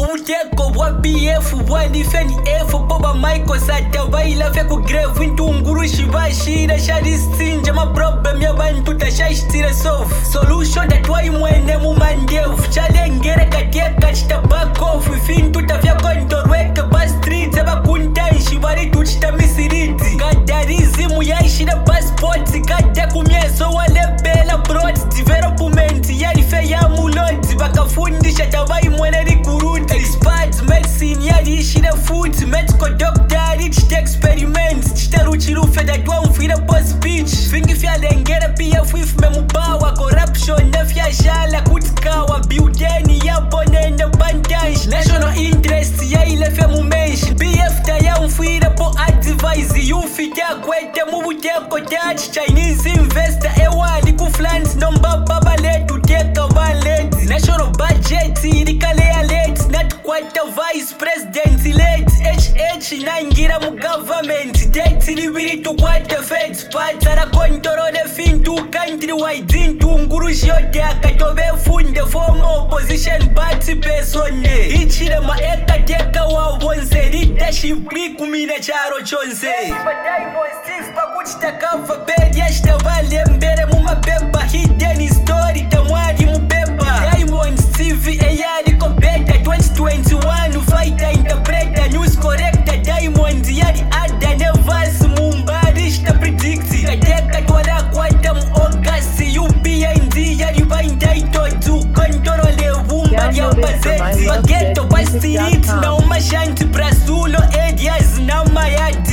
muteko bwa BF bwanifeni F Boba Michael satabaila fe ku grave intunguru shibashira sharisinja ma problem y'abantu tashashitire solve solution datwayi mwene mu mandevu chalengere kateka chitabak off ifintu tafya kontorweke bus streets abakuntanshi bari tuchita misiriti kadarizimu yaishira passport kate kumyeso walebela broad development yarife ya mulodi bakafundisha tabayi mwene rikuruti experts medicine yarishira food medical doctor rich experiments chitaruchirufe datwa mfira boss speech fingi fyalengere pia fwifme mubawa corruption nefyashala kutikawa biudeni yabonene bantansh national interest yailefe mumenshi BF taya mfira po advise yufite akwete mubuteko dutch Chinese investor ewali ku France nombaba letu teka valeti national budget irikalea late not quite a vice president late HH nangira mu government debt libiri to quite a feds patara control the fintu country wide intunguru shode akatobe funde form opposition party person ichire maeka teka wa bonse leadership kumina charo chonse Diamond Steve pakuchita cover bed yashtabale mbere mu mabeba hidden story tamwali mubeba Diamond Steve eyali kompeta 2021 fighter interpreter news corrector Diamond yali ada nevas mumbari shta predict kateka twala kwata mu August UPND yali baindaito to control evumba ya bazeti bageto basti it na umashanti brasulo areas na mayadi